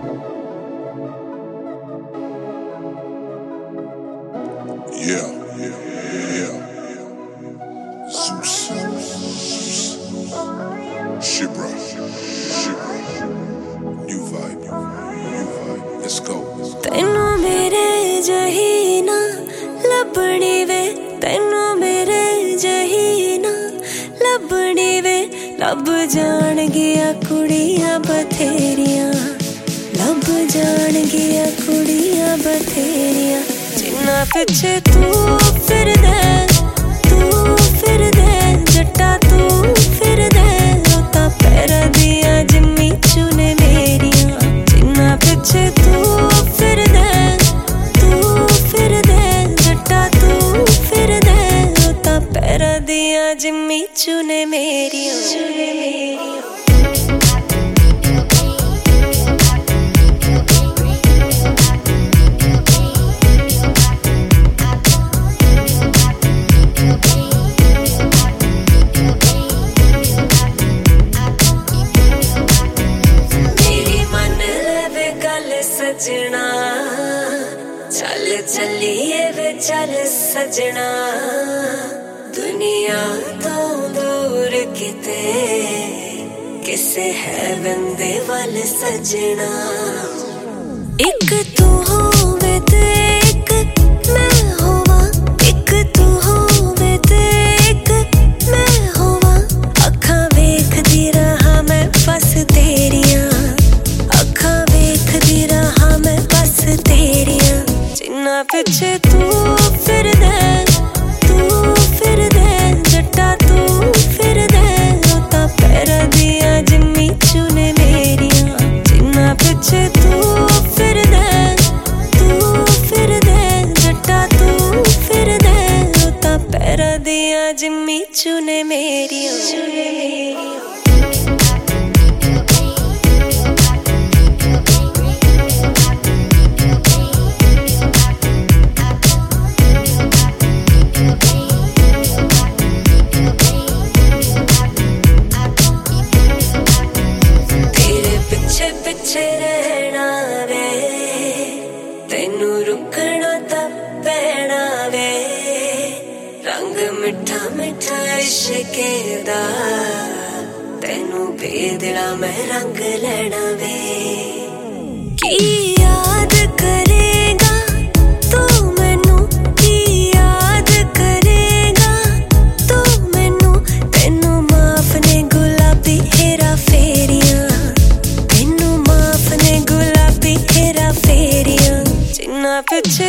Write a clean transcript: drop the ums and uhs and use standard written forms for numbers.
Yeah, yeah. Zeus. Shibra. New vibe. Let's go. तैनू मेरे जही ना लभनी वे, तैनू मेरे जही ना लभनी वे। लब जान गया कुड़ियां बथेरियां, लब जान गया कुड़ियां बथेरियां। जिन्ना पिछे तू फिर दे जट्टा तू फिर दे। रोता पैरा दिया जिम्मी चुने मेरियां। जिन्ना पिछे तू फिर दे जट्टा तू फिर दे। रोता पैरा दिया जिम्मी चुने मेरियां। सजना चल चलिए वे चल सजना, दुनिया तो दूर किते किसे है बंदे वाल सजना। एक तू होवे ते एक मैं होवा, एक तू होवे ते एक मैं होवा। अखां वेखदी रहा मैं बस तेरियां, अखां वेखदी रहा मैं बस तेरियां। जिन्ना पिछे तू फिर दे जट्टा तू फिर दे। रोता पैरा दिया जिम्मी चुने मेरियां। जिन्ना पिछे तू फिर दे जट्टा तू फिर दे। रोता पैरा दिया जिम्मी चुने मेरियां। पिछे रहना वे, तेनू रुकना ता पैना वे। रंग मिठा मिठा इश्के दा, तेनू बेदिला मैं रंग लेना वे। की याद करेगा तू मैनू, की याद करेगा तू मैनू। तेनू माफ ने गुलाबी हेरा फेरियां, पिछे